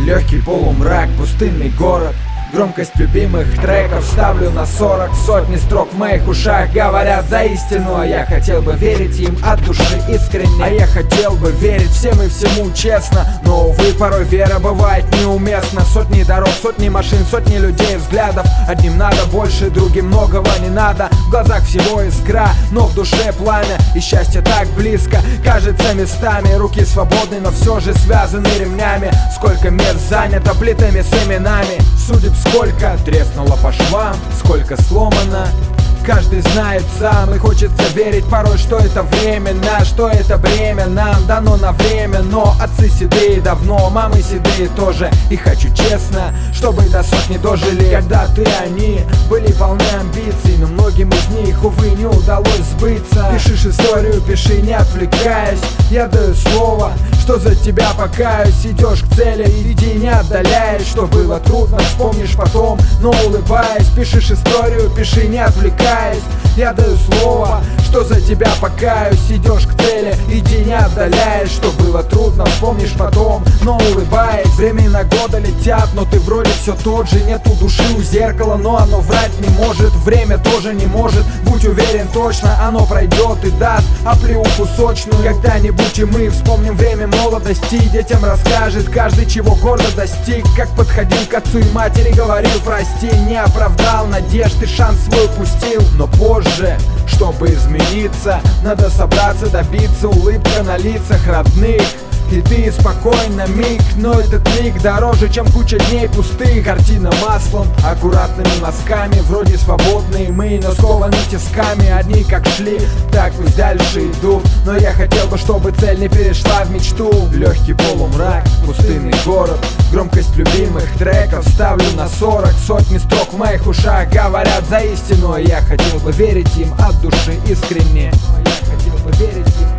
Легкий полумрак, пустынный город. Громкость любимых треков ставлю на 40. Сотни строк в моих ушах говорят за истину. А я хотел бы верить им от души искренне. А я хотел бы верить всем и всему честно. Но, увы, порой вера бывает неуместна. Сотни дорог, сотни машин, сотни людей, взглядов. Одним надо больше, другим многого не надо. В глазах всего искра, но в душе пламя. И счастье так близко, кажется местами. Руки свободны, но все же связаны ремнями. Сколько мест занято плитами с именами. Судеб сколько треснуло по швам, сколько сломано. Каждый знает сам, и хочется верить порой, что это временно, что это бремя нам дано на время. Но отцы седые давно, мамы седые тоже. И хочу честно, чтобы до сотни дожили. Когда-то и они были полны амбиций, но многим из них, увы, не удалось сбыться. Пишешь историю, пиши, не отвлекаясь. Я даю слово, что за тебя покаюсь. Идешь к цели, иди, не отдаляясь. Что было трудно, вспомнишь потом, но улыбаясь. Пишешь историю, пиши, не отвлекаясь. Я даю слово, что за тебя покаюсь. Идешь к цели, иди, не отдаляясь. Что было трудно, вспомнишь потом, но улыбаясь. Времена года летят, но ты вроде все тот же. Нету души у зеркала, но оно врать не может. Время тоже не может, будь уверен точно. Оно пройдет и даст оплеуху сочную. Когда-нибудь и мы вспомним время молодости. Детям расскажет каждый, чего гордо достиг. Как подходил к отцу и матери, говорил прости. Не оправдал надежд и шанс свой упустил. Но позже, чтобы измениться, надо собраться, добиться. Улыбка на лицах родных, и ты спокойно миг. Но этот миг дороже, чем куча дней пустых. Картина маслом, аккуратными мазками. Вроде свободные мы, но скованы тисками. Одни как шли, так пусть дальше идут. Но я хотел бы, чтобы цель не перешла в мечту. Легкий полумрак, пустынный город. Громкость любимых треков ставлю на 40. Сотни строк в моих ушах говорят за истину. Я хотел бы верить им от души искренне. Я хотел бы верить им